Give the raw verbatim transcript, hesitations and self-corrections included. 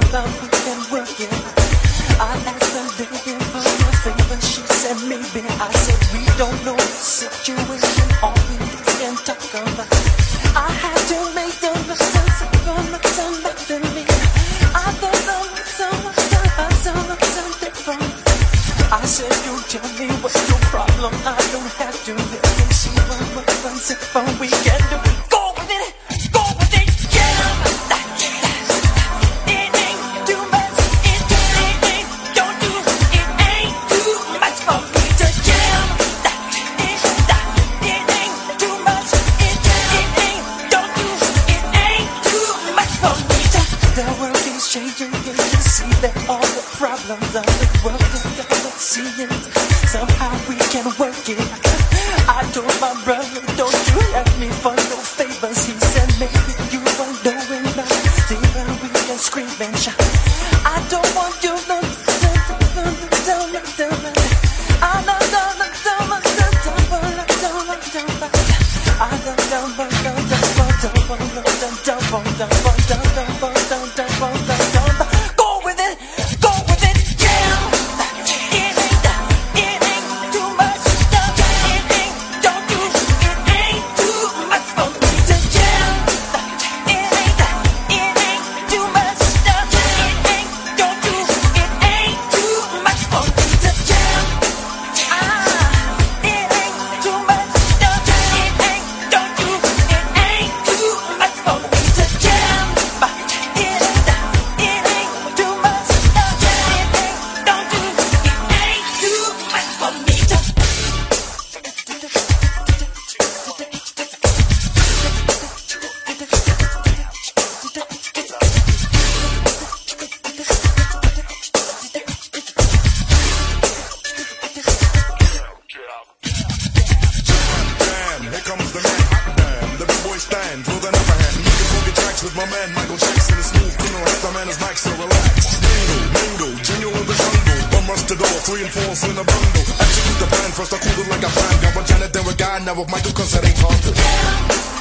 about we can work it. I asked the lady for a favor, she said maybe. I said we don't know the situation, all we can talk about. I had to make the mistakes for my son back to me. I thought I was so much I saw something different. I said you tell me what's your problem, I don't have to listen. See what we're gonna sit for we can do. Go with it, go with it, yeah. It ain't too much, it, it ain't, don't do, it ain't too much for me to jam. It, it ain't too much, it, it ain't, don't do, it ain't too much for me to. The world is changing, you can see that all the problems of the world are seeing. Somehow we can work it. I told my brother, don't you ask me for no favors. He said maybe you won't know enough. See where we can scream and shout. I don't want you to tell me, tell me, tell me. I don't know, don't tell me, tell me, tell me, tell me. I don't know, don't know, don't know, don't know, don't know, don't know, don't know, don't know. Go with it, go with it, yeah. It ain't, it ain't too much. It ain't, don't do, it ain't too much for me to jam. It ain't, it ain't too much. It ain't, don't do, it ain't too much for me to jam. Ah, it ain't too much. It ain't, don't do, it ain't too much for me to jam. It ain't, it ain't too much. It ain't, don't do, it ain't too much for me to. Damn, here comes the man, hot damn. The big boy stands with an upper hand. Making funky tracks with my man Michael Jackson. The smooth criminal half the man is Mike, so relax. Mingle, mingle, genuine the jungle. Bum rush to go, three and four in a bundle. Execute the plan, first I cool it like a fan. Got one Janet, then a guy, now with Michael, cause it ain't hard to.